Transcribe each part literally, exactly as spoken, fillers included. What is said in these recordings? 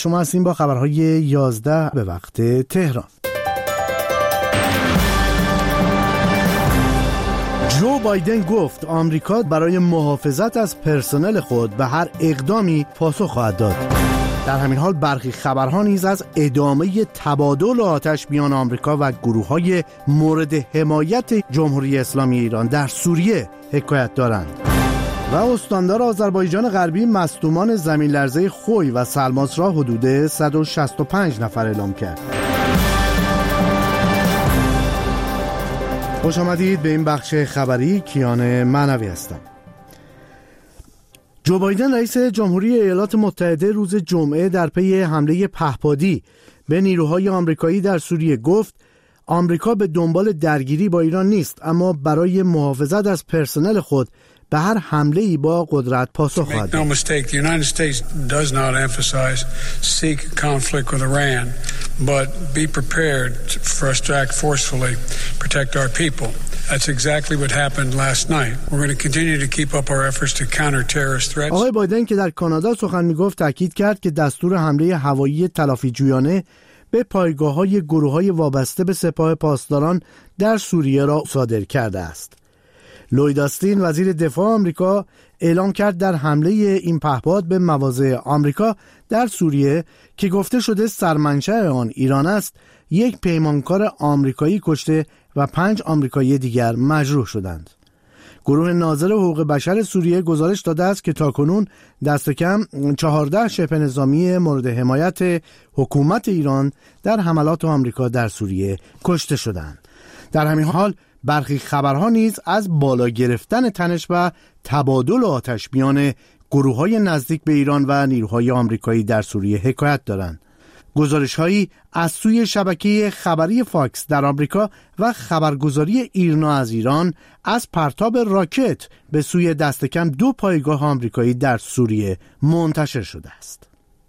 شما هستین با خبرهای یازده به وقت تهران. جو بایدن گفت آمریکا برای محافظت از پرسنل خود به هر اقدامی پاسخ خواهد داد. در همین حال برخی خبرها نیز از ادامه تبادل آتش میان آمریکا و گروه‌های مورد حمایت جمهوری اسلامی ایران در سوریه حکایت دارند. و استاندار آذربایجان غربی مصدومان زمین لرزه خوی و سلماس را حدود صد و شصت و پنج نفر اعلام کرد. خوش آمدید به این بخش خبری. کیان معنوی هستم. جو بایدن رئیس جمهوری ایالات متحده روز جمعه در پی حمله پهپادی به نیروهای آمریکایی در سوریه گفت آمریکا به دنبال درگیری با ایران نیست، اما برای محافظت از پرسنل خود به هر حمله‌ای با قدرت پاسخ خواهد داد. No mistake, the United States does not emphasize seek conflict with Iran, but be prepared for us to act forcefully, protect our people. That's exactly what happened last night. We're going to continue to keep up our efforts to counter terrorist threats. آقای بایدن که در کانادا سخن میگفت تاکید کرد که دستور حمله هوایی تلافیجویانه به پایگاه‌های گروه‌های وابسته به سپاه پاسداران در سوریه را صادر کرده است. لوید آستین وزیر دفاع آمریکا اعلام کرد در حمله این پهپاد به مواضع آمریکا در سوریه که گفته شده سرمنشأ آن ایران است، یک پیمانکار آمریکایی کشته و پنج آمریکایی دیگر مجروح شدند. گروه ناظر حقوق بشر سوریه گزارش داده است که تاکنون دست کم چهارده شبه نظامی مورد حمایت حکومت ایران در حملات آمریکا در سوریه کشته شدند. در همین حال برخی خبرها نیز از بالا گرفتن تنش و تبادل آتش میان گروه‌های نزدیک به ایران و نیروهای آمریکایی در سوریه حکایت دارند. گزارش‌هایی از سوی شبکه خبری فاکس در آمریکا و خبرگزاری ایرنا از ایران از پرتاب راکت به سوی دست کم دو پایگاه آمریکایی در سوریه منتشر شده است.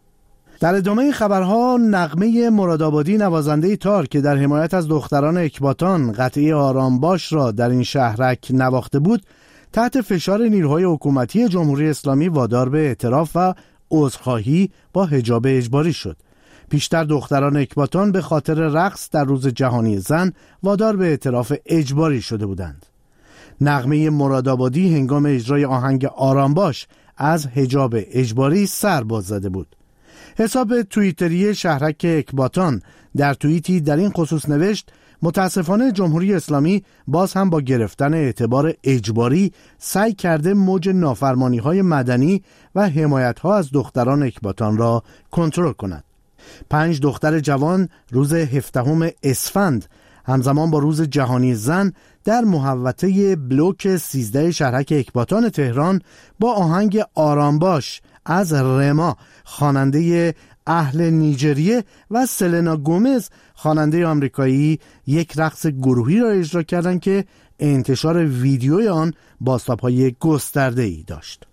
در ادامه خبرها، نغمه مرادآبادی نوازنده تار که در حمایت از دختران اکباتان قطعه آرام باش را در این شهرک نواخته بود، تحت فشار نیروهای حکومتی جمهوری اسلامی وادار به اعتراف و عذرخواهی با حجاب اجباری شد. پیشتر دختران اکباتان به خاطر رقص در روز جهانی زن وادار به اعتراف اجباری شده بودند. نغمه مرادآبادی هنگام اجرای آهنگ آرام باش از حجاب اجباری سر باز زده بود. حساب توییتری شهرک اکباتان در توییتی در این خصوص نوشت متاسفانه جمهوری اسلامی باز هم با گرفتن اعتبار اجباری سعی کرده موج نافرمانی‌های مدنی و حمایت‌ها از دختران اکباتان را کنترل کند. پنج دختر جوان روز هفدهم اسفند همزمان با روز جهانی زن در محوطه بلوک سیزده شهرک اکباتان تهران با آهنگ آرام باش از رما خواننده اهل نیجریه و سلنا گومز خواننده آمریکایی یک رقص گروهی را اجرا کردند که انتشار ویدیوی آن بازتاب‌های گسترده‌ای داشت.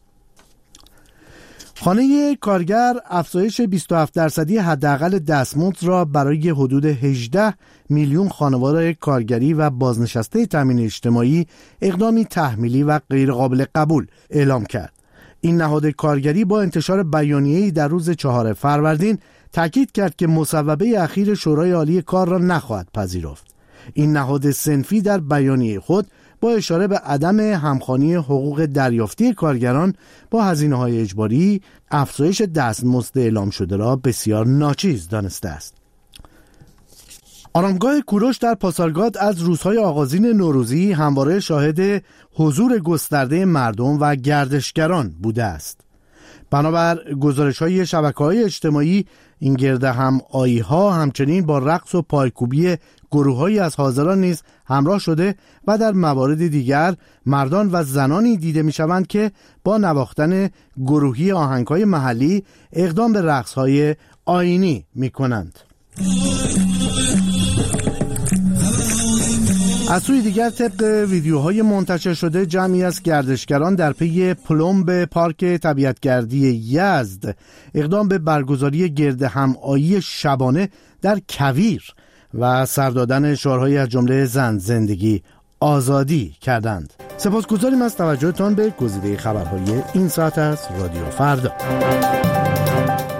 خانه کارگر افزایش بیست و هفت درصدی حداقل دستمزد را برای حدود هجده میلیون خانواده کارگری و بازنشسته تامین اجتماعی اقدامی تحمیلی و غیرقابل قبول اعلام کرد. این نهاد کارگری با انتشار بیانیه‌ای در روز چهارم فروردین تاکید کرد که مصوبه اخیر شورای عالی کار را نخواهد پذیرفت. این نهاد صنفی در بیانیه خود با اشاره به عدم همخوانی حقوق دریافتی کارگران با هزینه‌های اجباری افزایش دستمزد اعلام شده را بسیار ناچیز دانسته است. آرامگاه کوروش در پاسارگاد از روزهای آغازین نوروزی همواره شاهد حضور گسترده مردم و گردشگران بوده است. بنابر گزارش‌های شبکه‌های اجتماعی این گرد هم آیی‌ها همچنین با رقص و پایکوبی گروه‌هایی از حاضران نیز همراه شده و در موارد دیگر مردان و زنانی دیده می‌شوند که با نواختن گروهی آهنگ‌های محلی اقدام به رقص‌های آیینی می‌کنند. از سوی دیگر طبق ویدیوهای منتشر شده جمعی از گردشگران در پی پلمب پارک طبیعتگردی یزد اقدام به برگزاری گرد همایی شبانه در کویر و سر دادن شعارهایی از جمله زن، زندگی، آزادی کردند. سپاسگزاریم از توجهتان به گزیده خبرهای این ساعت از رادیو فردا.